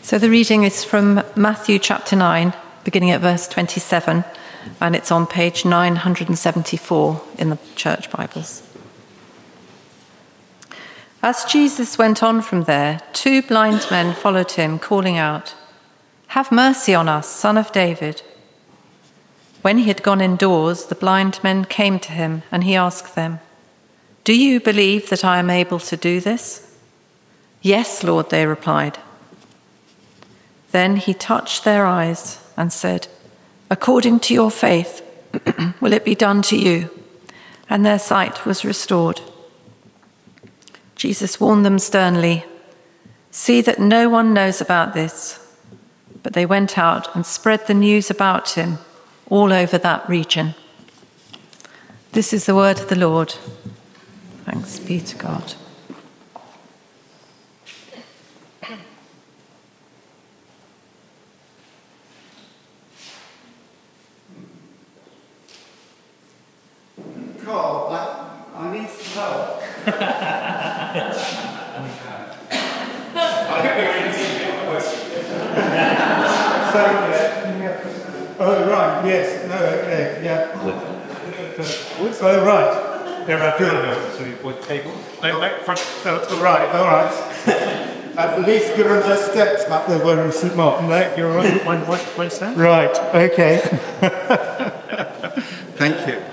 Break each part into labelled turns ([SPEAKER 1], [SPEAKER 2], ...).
[SPEAKER 1] So the reading is from Matthew chapter 9, beginning at verse 27, and it's on page 974 in the church Bibles. As Jesus went on from there, 2 blind men followed him, calling out, "Have mercy on us, Son of David." When he had gone indoors, the blind men came to him, and he asked them, "Do you believe that I am able to do this?" "Yes, Lord," they replied. Then he touched their eyes and said, "According to your faith, will it be done to you?" And their sight was restored. Jesus warned them sternly, "See that no one knows about this." But they went out and spread the news about him all over that region. This is the word of the Lord. Thanks be to God.
[SPEAKER 2] Carl, I need some help. Oh, right, yes, no, okay, yeah. Oh, right.
[SPEAKER 3] There are good. So you put table.
[SPEAKER 2] Right, all right. At least give us the steps back there where in St. Martin.
[SPEAKER 3] No, you're right. One step.
[SPEAKER 2] Right, okay. Thank you.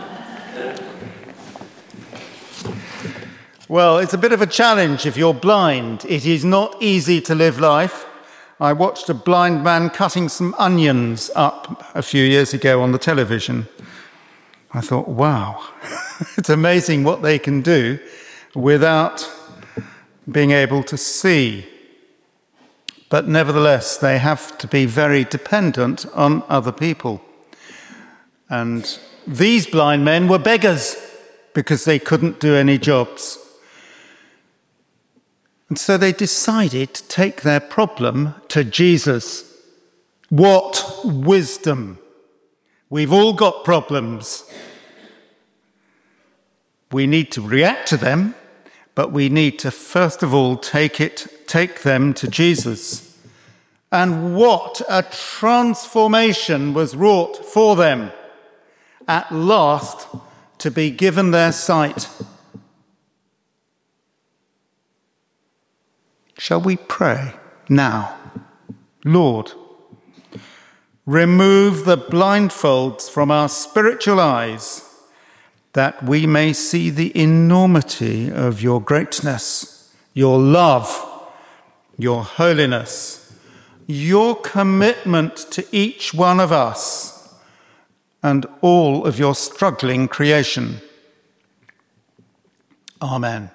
[SPEAKER 2] Well, it's a bit of a challenge if you're blind. It is not easy to live life. I watched a blind man cutting some onions up a few years ago on the television. I thought, wow, it's amazing what they can do without being able to see. But nevertheless, they have to be very dependent on other people. And these blind men were beggars because they couldn't do any jobs. And so they decided to take their problem to Jesus. What wisdom! We've all got problems. We need to react to them, but we need to first of all take them to Jesus. And what a transformation was wrought for them, at last to be given their sight. Shall we pray now? Lord, remove the blindfolds from our spiritual eyes, that we may see the enormity of your greatness, your love, your holiness, your commitment to each one of us, and all of your struggling creation. Amen.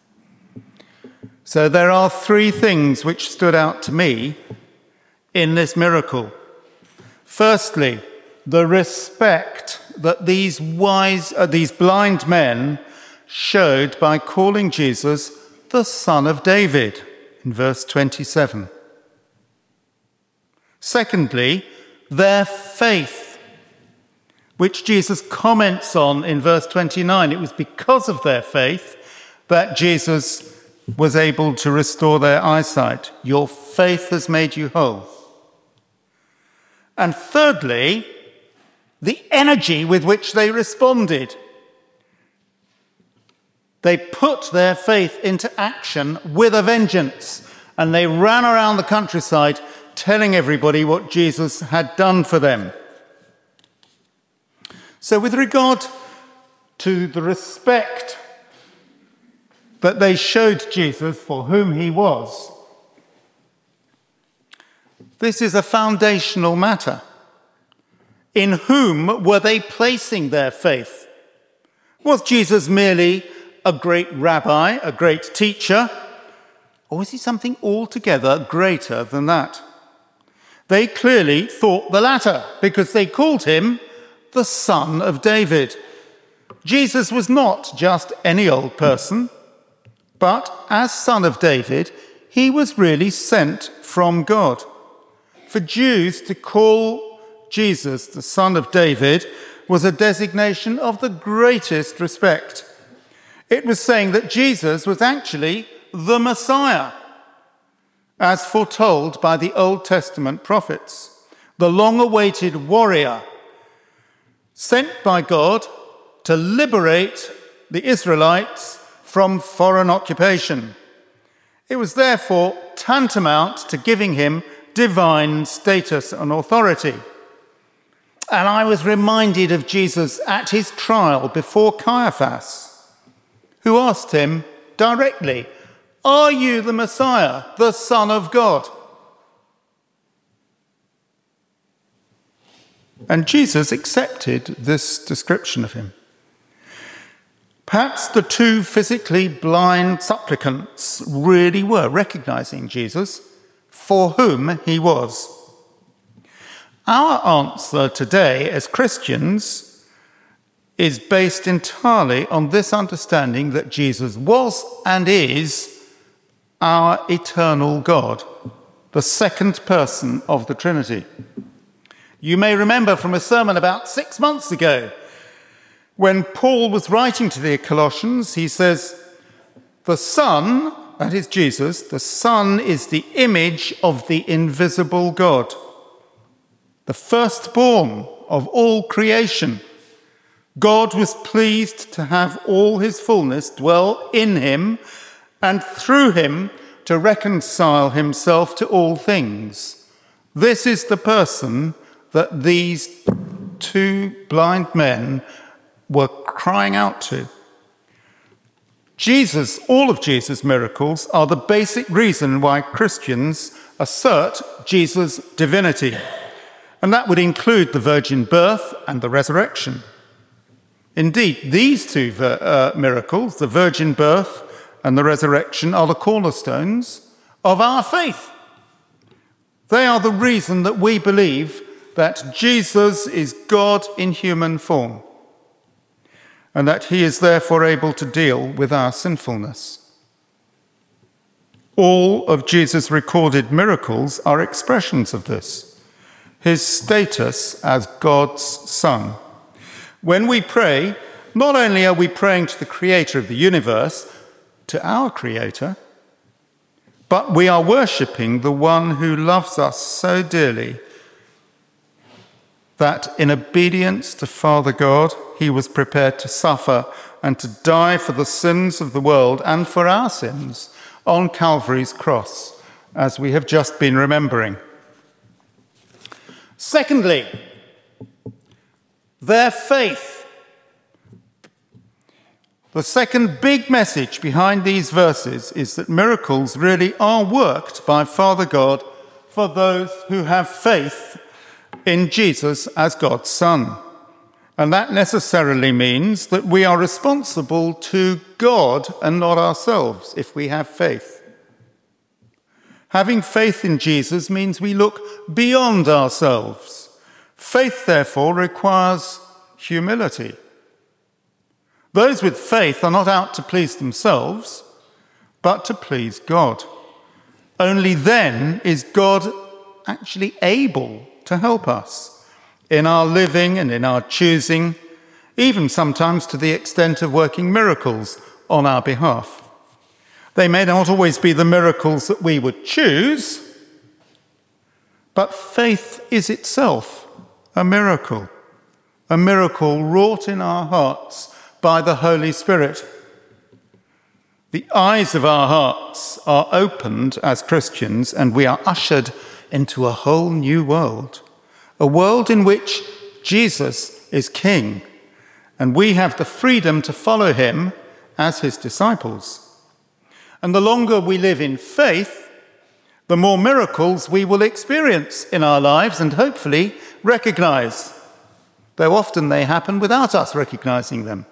[SPEAKER 2] So there are 3 things which stood out to me in this miracle. Firstly, the respect that these blind men showed by calling Jesus the Son of David in verse 27. Secondly, their faith, which Jesus comments on in verse 29. It was because of their faith that Jesus was able to restore their eyesight. Your faith has made you whole. And thirdly, the energy with which they responded. They put their faith into action with a vengeance, and they ran around the countryside telling everybody what Jesus had done for them. So with regard to the respect that they showed Jesus for whom he was, this is a foundational matter. In whom were they placing their faith? Was Jesus merely a great rabbi, a great teacher, or was he something altogether greater than that? They clearly thought the latter, because they called him the Son of David. Jesus was not just any old person, but as Son of David, he was really sent from God. For Jews to call Jesus the Son of David was a designation of the greatest respect. It was saying that Jesus was actually the Messiah. as foretold by the Old Testament prophets, the long-awaited warrior sent by God to liberate the Israelites from foreign occupation. It was therefore tantamount to giving him divine status and authority. And I was reminded of Jesus at his trial before Caiaphas, who asked him directly, "Are you the Messiah, the Son of God?" And Jesus accepted this description of him. Perhaps the two physically blind supplicants really were recognizing Jesus for whom he was. Our answer today as Christians is based entirely on this understanding that Jesus was and is our eternal God, the second person of the Trinity. You may remember from a sermon about 6 months ago, when Paul was writing to the Colossians, he says, the Son, that is Jesus, the Son is the image of the invisible God, the firstborn of all creation. God was pleased to have all his fullness dwell in him, and through him to reconcile himself to all things. This is the person that these two blind men were crying out to. Jesus, all of Jesus' miracles are the basic reason why Christians assert Jesus' divinity. And that would include the virgin birth and the resurrection. Indeed, these two miracles, the virgin birth and the resurrection, are the cornerstones of our faith. They are the reason that we believe that Jesus is God in human form, and that he is therefore able to deal with our sinfulness. All of Jesus' recorded miracles are expressions of this, his status as God's Son. When we pray, not only are we praying to the creator of the universe, to our creator, but we are worshipping the one who loves us so dearly that in obedience to Father God, he was prepared to suffer and to die for the sins of the world and for our sins on Calvary's cross, as we have just been remembering. Secondly, their faith. The second big message behind these verses is that miracles really are worked by Father God for those who have faith in Jesus as God's Son. And that necessarily means that we are responsible to God and not ourselves if we have faith. Having faith in Jesus means we look beyond ourselves. Faith, therefore, requires humility. Those with faith are not out to please themselves, but to please God. Only then is God actually able to help us in our living and in our choosing, even sometimes to the extent of working miracles on our behalf. They may not always be the miracles that we would choose, but faith is itself a miracle wrought in our hearts by the Holy Spirit. The eyes of our hearts are opened as Christians, and we are ushered into a whole new world, a world in which Jesus is King, and we have the freedom to follow him as his disciples. And the longer we live in faith, the more miracles we will experience in our lives and hopefully recognize, though often they happen without us recognizing them.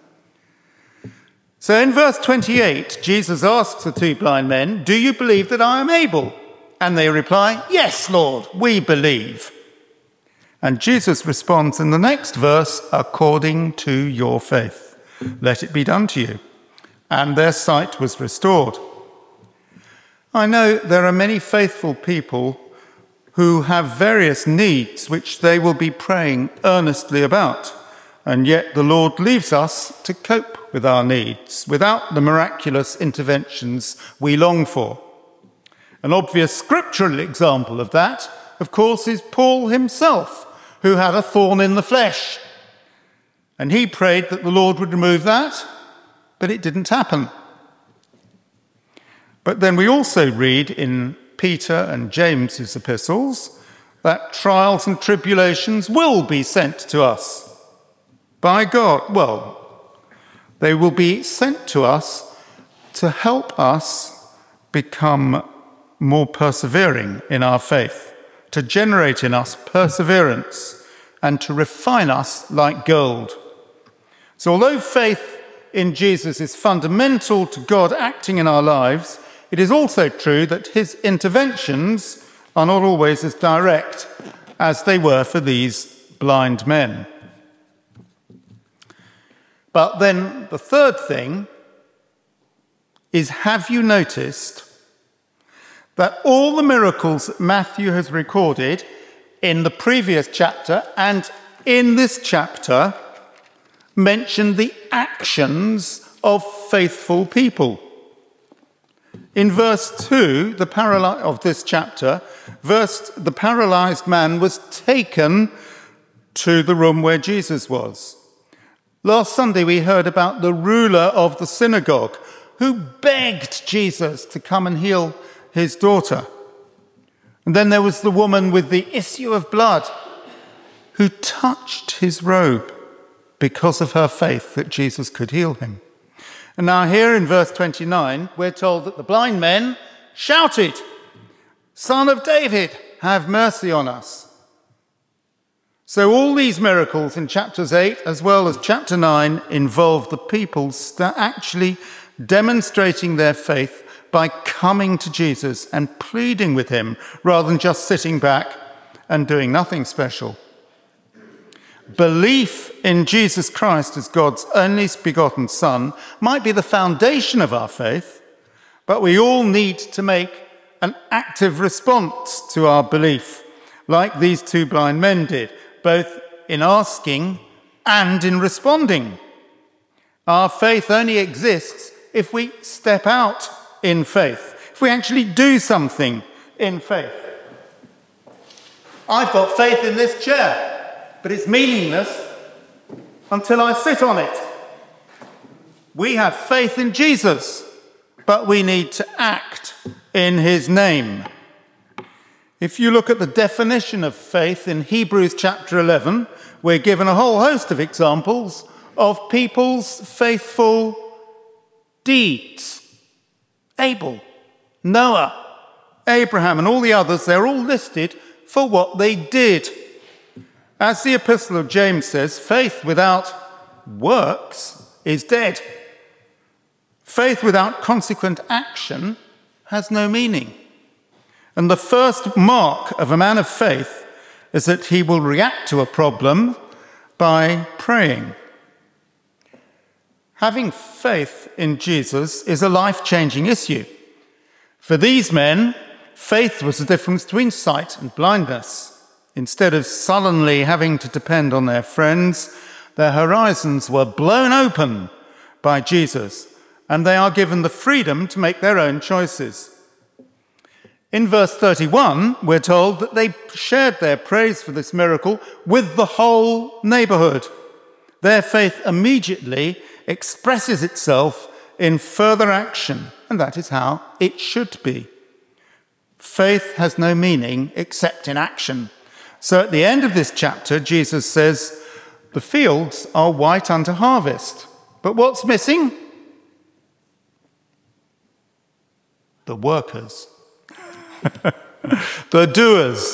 [SPEAKER 2] So in verse 28, Jesus asks the two blind men, "Do you believe that I am able?" And they reply, "Yes, Lord, we believe." And Jesus responds in the next verse, "According to your faith, let it be done to you." And their sight was restored. I know there are many faithful people who have various needs which they will be praying earnestly about, and yet the Lord leaves us to cope with our needs without the miraculous interventions we long for. An obvious scriptural example of that, of course, is Paul himself, who had a thorn in the flesh. And he prayed that the Lord would remove that, but it didn't happen. But then we also read in Peter and James's epistles that trials and tribulations will be sent to us by God. Well, they will be sent to us to help us become more persevering in our faith, to generate in us perseverance, and to refine us like gold. So although faith in Jesus is fundamental to God acting in our lives, it is also true that his interventions are not always as direct as they were for these blind men. But then the third thing is, have you noticed that all the miracles that Matthew has recorded in the previous chapter and in this chapter mention the actions of faithful people? In verse 2 of this chapter, the paralyzed man was taken to the room where Jesus was. Last Sunday we heard about the ruler of the synagogue who begged Jesus to come and heal his daughter. And then there was the woman with the issue of blood who touched his robe because of her faith that Jesus could heal him. And now here in verse 29, we're told that the blind men shouted, "Son of David, have mercy on us." So all these miracles in chapters 8 as well as chapter 9 involve the people actually demonstrating their faith by coming to Jesus and pleading with him rather than just sitting back and doing nothing special. Belief in Jesus Christ as God's only begotten Son might be the foundation of our faith, but we all need to make an active response to our belief, like these two blind men did, both in asking and in responding. Our faith only exists if we step out in faith, if we actually do something in faith. I've got faith in this chair, but it's meaningless until I sit on it. We have faith in Jesus, but we need to act in his name. If you look at the definition of faith in Hebrews chapter 11, we're given a whole host of examples of people's faithful deeds. Abel, Noah, Abraham, and all the others, they're all listed for what they did. As the Epistle of James says, faith without works is dead. Faith without consequent action has no meaning. And the first mark of a man of faith is that he will react to a problem by praying. Having faith in Jesus is a life-changing issue. For these men, faith was the difference between sight and blindness. Instead of sullenly having to depend on their friends, their horizons were blown open by Jesus, and they are given the freedom to make their own choices. In verse 31, we're told that they shared their praise for this miracle with the whole neighborhood. Their faith immediately expresses itself in further action, and that is how it should be. Faith has no meaning except in action. So at the end of this chapter, Jesus says, the fields are white unto harvest. But what's missing? The workers. The doers.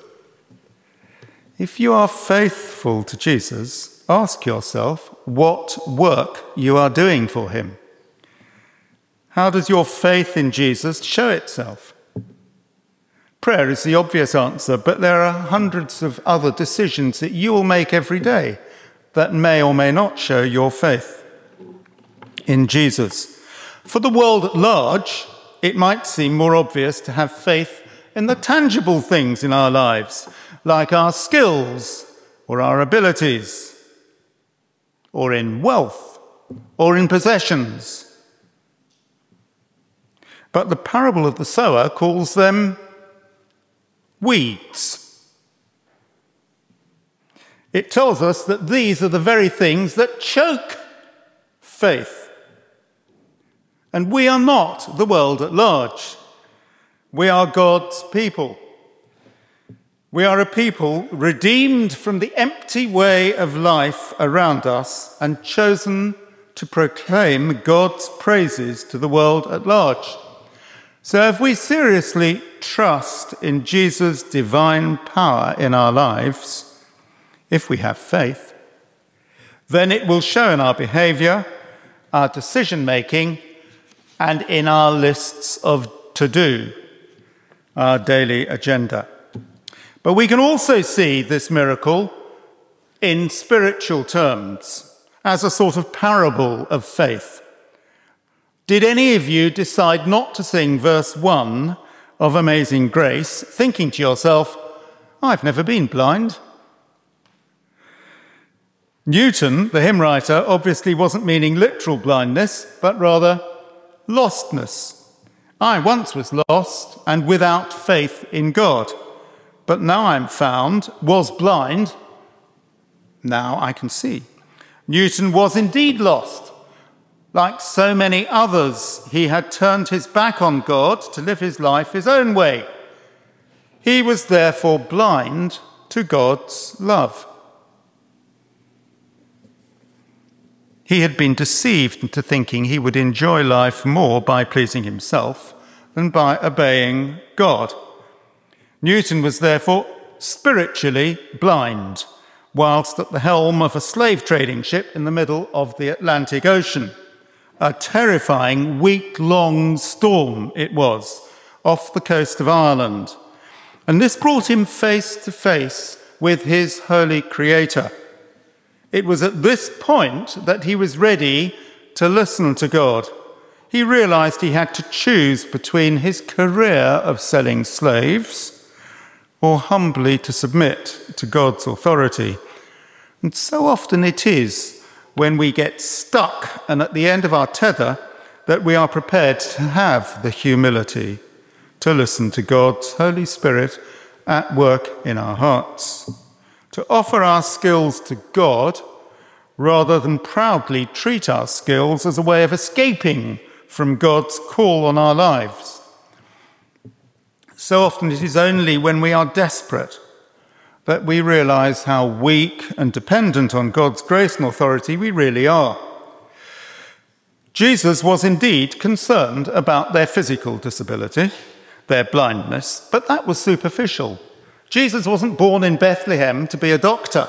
[SPEAKER 2] If you are faithful to Jesus, ask yourself what work you are doing for him. How does your faith in Jesus show itself? Prayer is the obvious answer, but there are hundreds of other decisions that you will make every day that may or may not show your faith in Jesus. For the world at large, it might seem more obvious to have faith in the tangible things in our lives, like our skills or our abilities, or in wealth, or in possessions. But the parable of the sower calls them weeds. It tells us that these are the very things that choke faith. And we are not the world at large. We are God's people. We are a people redeemed from the empty way of life around us and chosen to proclaim God's praises to the world at large. So if we seriously trust in Jesus' divine power in our lives, if we have faith, then it will show in our behaviour, our decision-making, and in our lists of to-do, our daily agenda. But we can also see this miracle in spiritual terms, as a sort of parable of faith. Did any of you decide not to sing verse 1 of Amazing Grace, thinking to yourself, I've never been blind? Newton, the hymn writer, obviously wasn't meaning literal blindness, but rather lostness. I once was lost and without faith in God, but now I'm found, was blind, now I can see. Newton was indeed lost. Like so many others, he had turned his back on God to live his life his own way. He was therefore blind to God's love. He had been deceived into thinking he would enjoy life more by pleasing himself than by obeying God. Newton was therefore spiritually blind, whilst at the helm of a slave trading ship in the middle of the Atlantic Ocean. A terrifying week-long storm it was, off the coast of Ireland. And this brought him face to face with his holy Creator. It was at this point that he was ready to listen to God. He realized he had to choose between his career of selling slaves or humbly to submit to God's authority. And so often it is when we get stuck and at the end of our tether that we are prepared to have the humility to listen to God's Holy Spirit at work in our hearts, to offer our skills to God rather than proudly treat our skills as a way of escaping from God's call on our lives. So often it is only when we are desperate that we realize how weak and dependent on God's grace and authority we really are. Jesus was indeed concerned about their physical disability, their blindness, but that was superficial. Jesus wasn't born in Bethlehem to be a doctor.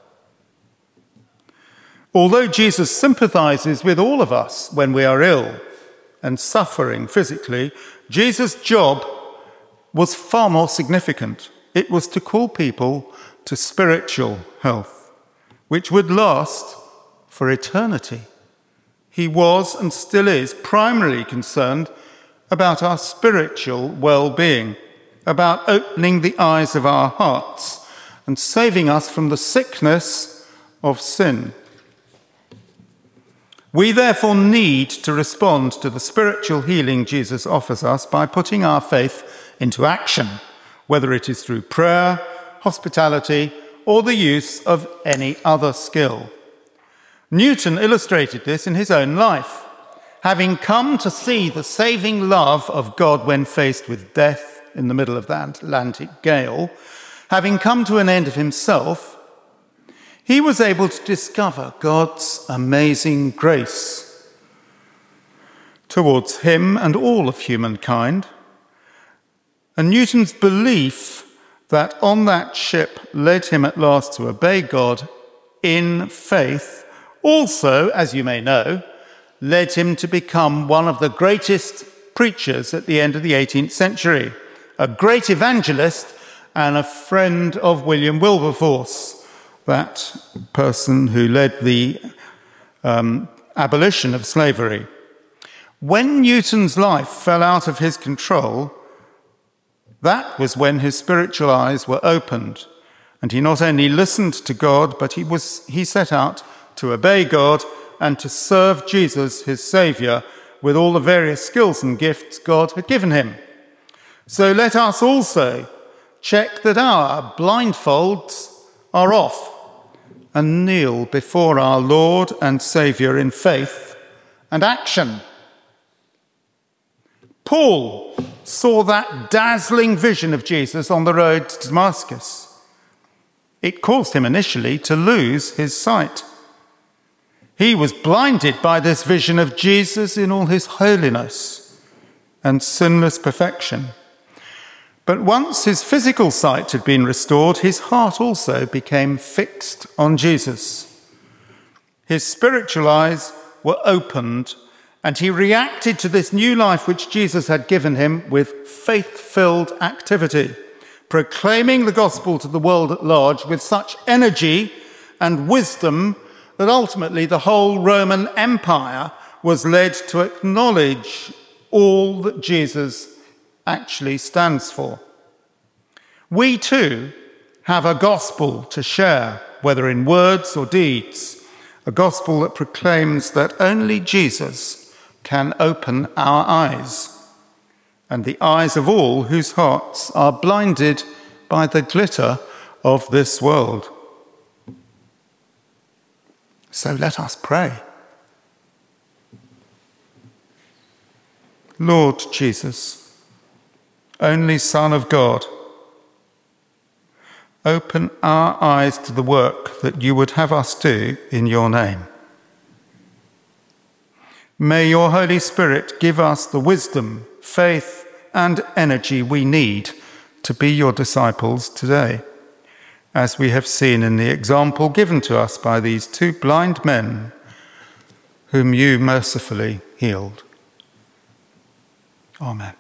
[SPEAKER 2] Although Jesus sympathizes with all of us when we are ill and suffering physically, Jesus' job was far more significant. It was to call people to spiritual health, which would last for eternity. He was and still is primarily concerned about our spiritual well-being, about opening the eyes of our hearts and saving us from the sickness of sin. We therefore need to respond to the spiritual healing Jesus offers us by putting our faith into action, whether it is through prayer, hospitality, or the use of any other skill. Newton illustrated this in his own life. Having come to see the saving love of God when faced with death in the middle of the Atlantic gale, having come to an end of himself, he was able to discover God's amazing grace towards him and all of humankind. And Newton's belief that on that ship led him at last to obey God in faith also, as you may know, led him to become one of the greatest preachers at the end of the 18th century, a great evangelist and a friend of William Wilberforce, that person who led the abolition of slavery. When Newton's life fell out of his control, that was when his spiritual eyes were opened, and he not only listened to God, but he set out to obey God and to serve Jesus, his Saviour, with all the various skills and gifts God had given him. So let us also check that our blindfolds are off and kneel before our Lord and Saviour in faith and action. Paul saw that dazzling vision of Jesus on the road to Damascus. It caused him initially to lose his sight. He was blinded by this vision of Jesus in all his holiness and sinless perfection. But once his physical sight had been restored, his heart also became fixed on Jesus. His spiritual eyes were opened, and he reacted to this new life which Jesus had given him with faith-filled activity, proclaiming the gospel to the world at large with such energy and wisdom that ultimately the whole Roman Empire was led to acknowledge all that Jesus actually stands for. We too have a gospel to share, whether in words or deeds, a gospel that proclaims that only Jesus can open our eyes, and the eyes of all whose hearts are blinded by the glitter of this world. So let us pray. Lord Jesus, only Son of God, open our eyes to the work that you would have us do in your name. May your Holy Spirit give us the wisdom, faith, and energy we need to be your disciples today, as we have seen in the example given to us by these two blind men whom you mercifully healed. Amen.